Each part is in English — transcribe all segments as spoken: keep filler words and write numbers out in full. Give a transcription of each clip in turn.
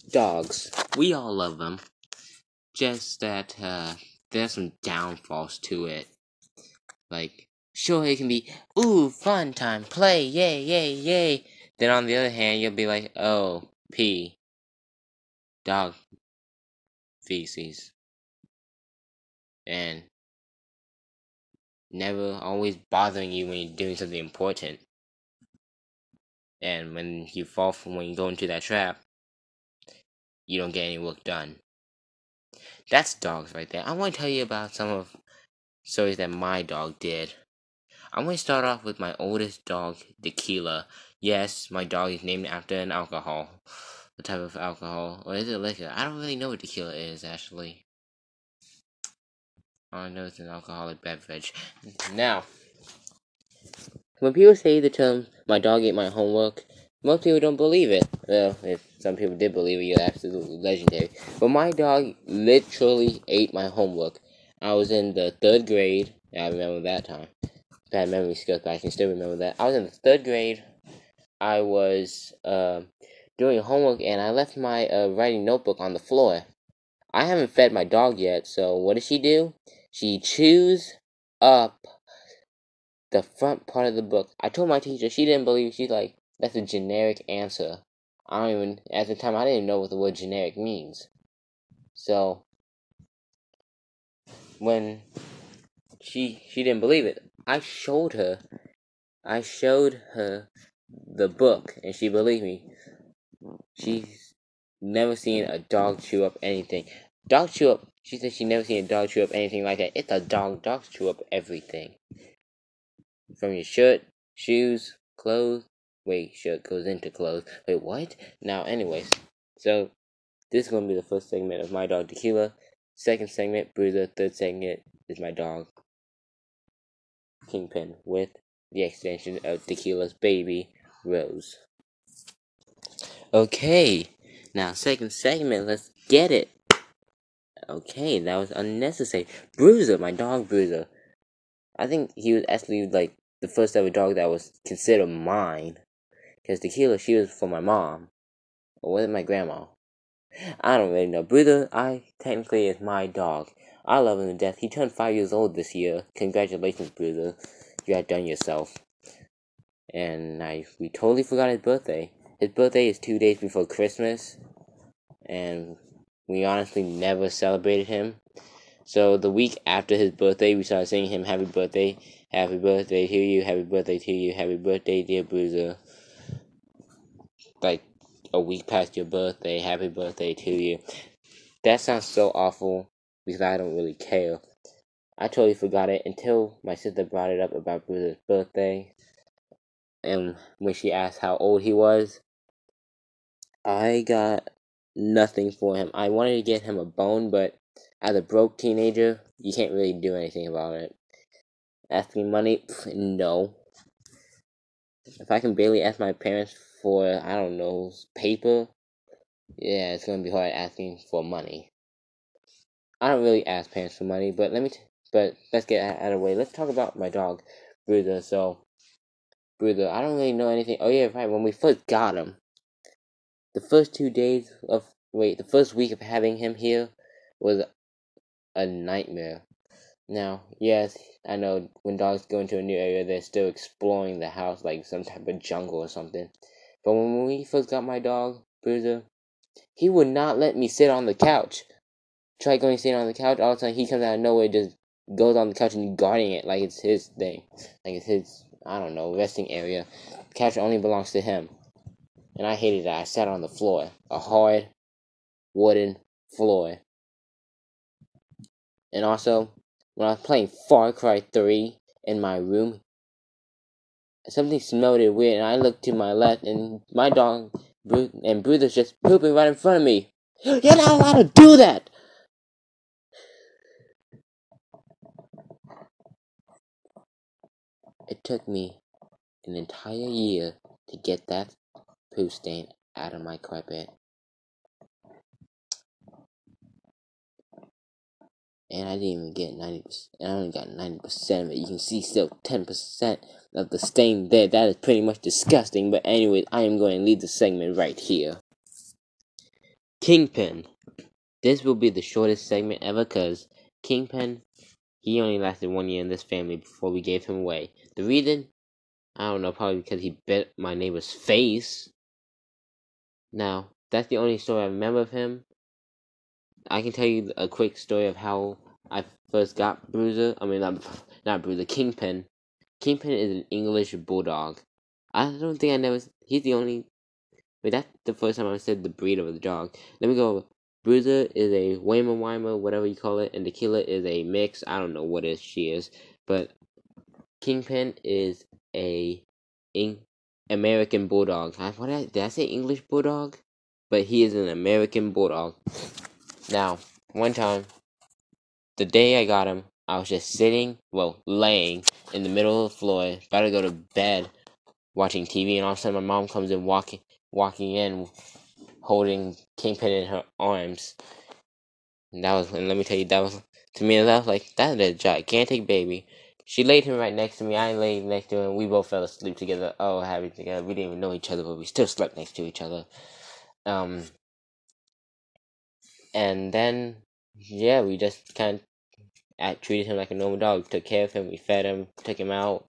Dogs. We all love them. Just that uh, there's some downfalls to it. Like, sure, it can be, ooh, fun time, play, yay, yay, yay. Then on the other hand, you'll be like, oh, pee. Dog feces. And never always bothering you when you're doing something important. And when you fall from when you go into that trap, you don't get any work done. That's dogs right there. I want to tell you about some of stories that my dog did. I'm going to start off with my oldest dog, Tequila. Yes, my dog is named after an alcohol. The type of alcohol. Or is it liquor? I don't really know what tequila is, actually. All I know it's an alcoholic beverage. Now, when people say the term, my dog ate my homework, most people don't believe it. Well, if some people did believe it, you're absolutely legendary. But my dog literally ate my homework. I was in the third grade. I remember that time. Bad memory skills, but I can still remember that. I was in the third grade. I was uh, doing homework, and I left my uh, writing notebook on the floor. I haven't fed my dog yet, so what does she do? She chews up the front part of the book. I told my teacher, she didn't believe. She's like, that's a generic answer. I don't even, at the time, I didn't know what the word generic means. So, when she she didn't believe it, I showed her, I showed her the book, and she believed me. She's never seen a dog chew up anything. Dog chew up, she said she never seen a dog chew up anything like that. It's a dog. Dogs chew up everything. From your shirt, shoes, clothes. Wait, shirt goes into clothes. Wait, what? Now, anyways. So, this is going to be the first segment of my dog, Tequila. Second segment, Bruiser. Third segment is my dog, Kingpin, with the extension of Tequila's baby, Rose. Okay, now second segment, let's get it. Okay, that was unnecessary. Bruiser, my dog Bruiser. I think he was actually like the first ever dog that was considered mine. Because Tequila, she was for my mom. Or was it my grandma? I don't really know. Bruiser, I technically is my dog. I love him to death. He turned five years old this year. Congratulations, Bruiser. You outdone yourself. And I we totally forgot his birthday. His birthday is two days before Christmas. And we honestly never celebrated him. So the week after his birthday, we started singing him happy birthday, happy birthday to you, happy birthday to you, happy birthday, dear Bruiser. Like a week past your birthday, happy birthday to you. That sounds so awful because I don't really care. I totally forgot it until my sister brought it up about Bruiser's birthday. And when she asked how old he was, I got nothing for him. I wanted to get him a bone, but as a broke teenager, you can't really do anything about it. Asking money? Pff, no. If I can barely ask my parents for, I don't know, paper, yeah, it's gonna be hard asking for money. I don't really ask parents for money, but let me, t- but let's get out of the way. Let's talk about my dog, Bruiser. So, Bruiser, I don't really know anything. Oh yeah, right. When we first got him, the first two days of wait, the first week of having him here was a nightmare. Now, yes, I know when dogs go into a new area, they're still exploring the house like some type of jungle or something. But when we first got my dog, Bruiser, he would not let me sit on the couch. Try going to sit on the couch, all of a sudden he comes out of nowhere, just goes on the couch and guarding it like it's his thing. Like it's his, I don't know, resting area. The couch only belongs to him. And I hated that. I sat on the floor. A hard, wooden floor. And also, when I was playing Far Cry three in my room, something smelled weird, and I looked to my left, and my dog Bru- and Bruiser's just pooping right in front of me. You're not allowed to do that! It took me an entire year to get that poo stain out of my carpet. And I didn't even get ninety percent. I only got ninety percent of it. You can see still ten percent of the stain there. That is pretty much disgusting. But anyways, I am going to leave the segment right here. Kingpin. This will be the shortest segment ever, because Kingpin, he only lasted one year in this family before we gave him away. The reason? I don't know, probably because he bit my neighbor's face. Now, that's the only story I remember of him. I can tell you a quick story of how I first got Bruiser. I mean, not, not Bruiser, Kingpin. Kingpin is an English bulldog. I don't think I never... He's the only... Wait, that's the first time I said the breed of the dog. Let me go over. Bruiser is a Weimar Weimar, whatever you call it, and Tequila is a mix. I don't know what is she is, but Kingpin is a in- American bulldog. I, what did I, did I say English bulldog? But he is an American bulldog. Now, one time, the day I got him, I was just sitting, well, laying in the middle of the floor, about to go to bed, watching T V, and all of a sudden my mom comes in walking, walking in, holding Kingpin in her arms. And that was, and let me tell you, that was, to me, that was like, that is a gigantic baby. She laid him right next to me, I laid next to him, we both fell asleep together, oh, happy together, we didn't even know each other, but we still slept next to each other. Um, and then, yeah, we just kind of I treated him like a normal dog, took care of him, we fed him, took him out.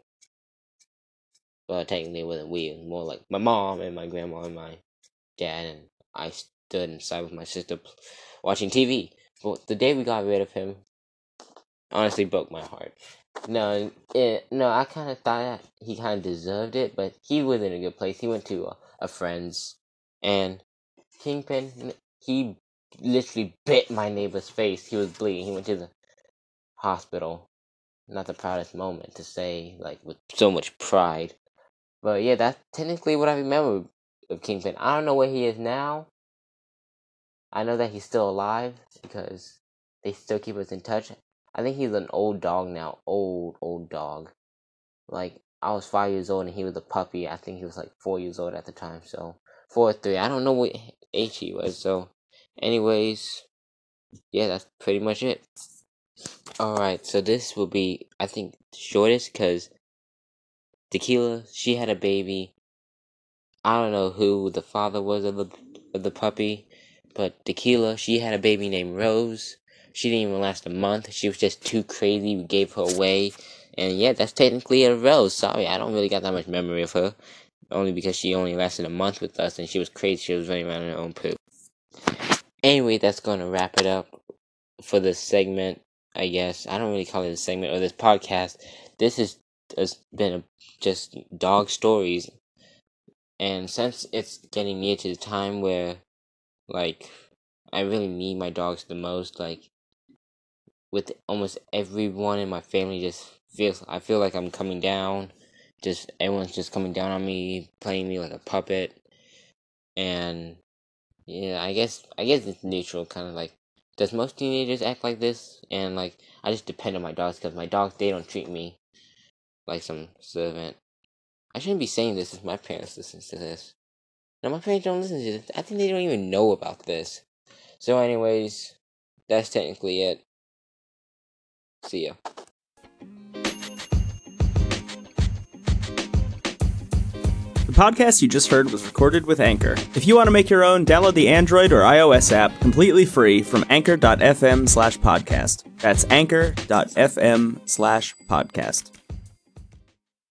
Well, technically it wasn't we, it was more like my mom and my grandma and my dad, and I stood inside with my sister watching T V. But the day we got rid of him, honestly broke my heart. No, it, no, I kind of thought he kind of deserved it, but he was in a good place. He went to a, a friend's, and Kingpin, he literally bit my neighbor's face. He was bleeding. He went to the hospital. Not the proudest moment to say, like, with so much pride. But yeah, that's technically what I remember of Kingpin. I don't know where he is now. I know that he's still alive because they still keep us in touch. I think he's an old dog now. Old, old dog. Like, I was five years old and he was a puppy. I think he was like four years old at the time. So, four or three. I don't know what age he was. So, anyways, yeah, that's pretty much it. Alright, so this will be, I think, the shortest because Tequila, she had a baby. I don't know who the father was of the, of the puppy, but Tequila, she had a baby named Rose. She didn't even last a month. She was just too crazy. We gave her away. And yeah, that's technically a Rose. Sorry, I don't really got that much memory of her. Only because she only lasted a month with us and she was crazy. She was running around in her own poop. Anyway, that's going to wrap it up for this segment, I guess. I don't really call it a segment or this podcast. This is, has been a, just dog stories. And since it's getting near to the time where, like, I really need my dogs the most, like, with almost everyone in my family just feels, I feel like I'm coming down. Just, everyone's just coming down on me, playing me like a puppet. And, yeah, I guess, I guess it's neutral, kind of like, does most teenagers act like this? And, like, I just depend on my dogs, because my dogs, they don't treat me like some servant. I shouldn't be saying this if my parents listen to this. Now, my parents don't listen to this. I think they don't even know about this. So, anyways, that's technically it. See ya. The podcast you just heard was recorded with Anchor. If you want to make your own, download the Android or iOS app completely free from anchor.fm slash podcast. That's anchor.fm slash podcast.